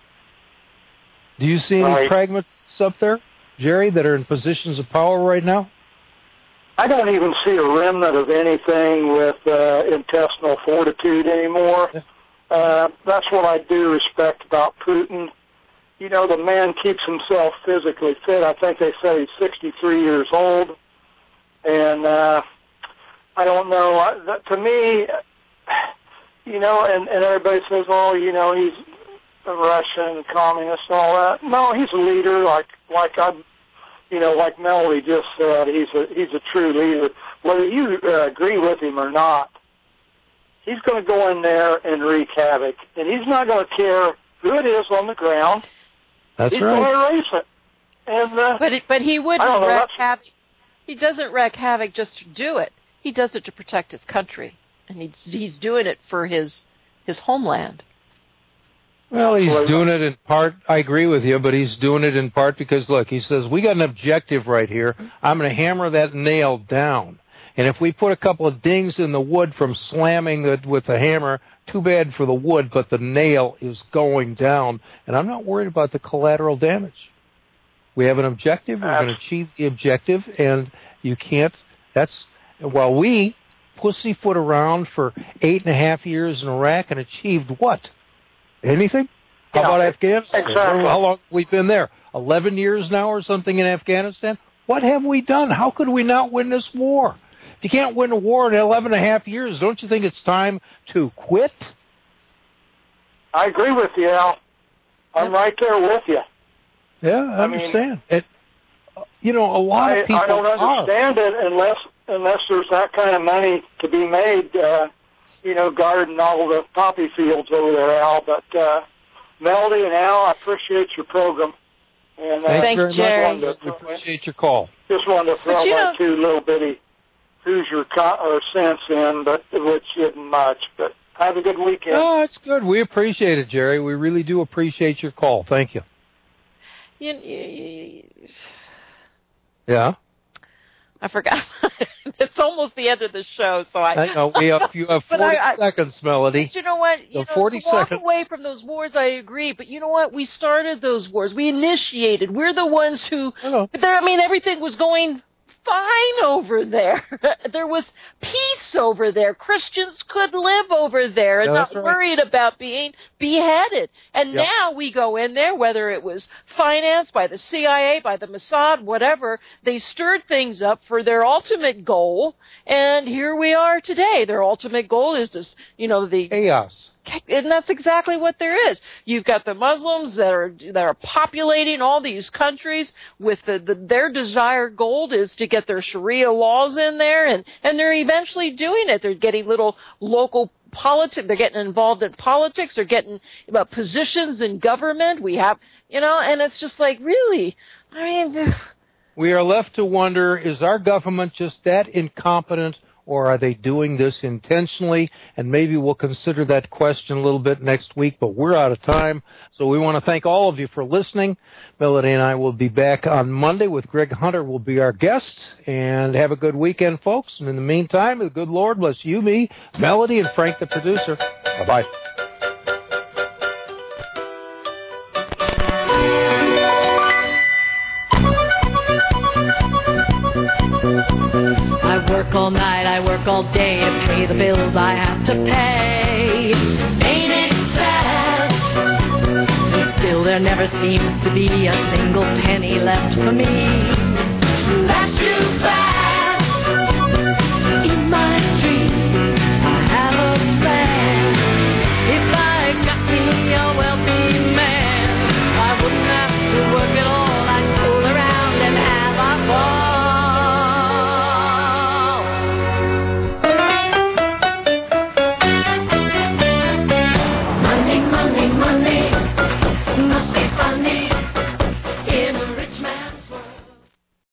S3: Do you see any
S7: Right.
S3: pragmatists up there, Jerry, that are in positions of power right now?
S7: I don't even see a remnant of anything with uh, intestinal fortitude anymore.
S3: Yeah.
S7: Uh, that's what I do respect about Putin. You know, the man keeps himself physically fit. I think they say he's sixty-three years old. And uh, I don't know. I, that, to me, you know, and, and everybody says, oh, you know, he's a Russian communist and all that. No, he's a leader like like I, you know, like Melody just said. He's a he's a true leader. Whether you uh, agree with him or not, he's going to go in there and wreak havoc, and he's not going to care who it is on the ground.
S3: That's
S7: he's
S3: right.
S7: going to erase it. And uh,
S2: But it, but he
S7: I don't
S2: wouldn't
S7: know,
S2: wreak
S7: that's-
S2: havoc. He doesn't wreak havoc just to do it. He does it to protect his country, and he's he's doing it for his his homeland.
S3: Well, he's doing it in part, I agree with you, but he's doing it in part because, look, he says, we got an objective right here. I'm going to hammer that nail down. And if we put a couple of dings in the wood from slamming it with the hammer, too bad for the wood, but the nail is going down. And I'm not worried about the collateral damage. We have an objective. We're going to achieve the objective, and you can't. That's while we pussyfoot around for eight and a half years in Iraq and achieved what? Anything? How
S7: Yeah,
S3: about Afghanistan?
S7: exactly.
S3: How long have we been there? Eleven years now, or something in Afghanistan? What have we done? How could we not win this war? If you can't win a war in eleven and a half years, don't you think it's time to quit?
S7: I agree with you, Al. I'm right there with you.
S3: Yeah, I,
S7: I mean,
S3: understand. It, you know, a lot
S7: I,
S3: of people
S7: I don't
S3: are.
S7: understand it unless unless there's that kind of money to be made, uh, you know, guarding all the poppy fields over there, Al. But uh, Melody and Al, I appreciate your program. And uh,
S3: Thanks,
S2: Thanks,
S3: very
S2: Jerry.
S3: much. We appreciate your call.
S7: Just wanted to throw
S2: But you
S7: my
S2: know-
S7: two little bitty Hoosier co- or cents in, but which isn't much. But have a good weekend.
S3: Oh, it's good. We appreciate it, Jerry. We really do appreciate your call. Thank you.
S2: You, you,
S3: Yeah.
S2: I forgot. It's almost the end of the show, so I.
S3: I know. We have, you have
S2: But
S3: forty
S2: I- I-
S3: seconds, Melody.
S2: But you know what? You
S3: So
S2: know,
S3: forty
S2: to walk
S3: seconds.
S2: away from those wars, I agree. But you know what? We started those wars. We initiated. We're the ones who.
S3: I know.
S2: There. I mean, everything was going fine over there. There was peace over there. Christians could live over there and
S3: Yeah,
S2: not
S3: that's right.
S2: worried about being beheaded. And
S3: Yep.
S2: now we go in there, whether it was financed by the C I A, by the Mossad, whatever, they stirred things up for their ultimate goal. And here we are today. Their ultimate goal is this, you know, the
S3: Chaos.
S2: and that's exactly what there is. You've got the Muslims that are that are populating all these countries with the, the their desired goal is to get their Sharia laws in there, and and they're eventually doing it. They're getting little local politics. They're getting involved in politics. They're getting uh, positions in government. We have, you know, and it's just like, really, I mean.
S3: We are left to wonder, is our government just that incompetent, or are they doing this intentionally? And maybe we'll consider that question a little bit next week, but we're out of time. So we want to thank all of you for listening. Melody and I will be back on Monday with Greg Hunter will be our guest. And have a good weekend, folks. And in the meantime, the good Lord bless you, me, Melody, and Frank, the producer. Bye-bye.
S8: I work all night, I work all day to pay the bills I have to pay. Ain't it sad? And still there never seems to be a single penny left for me.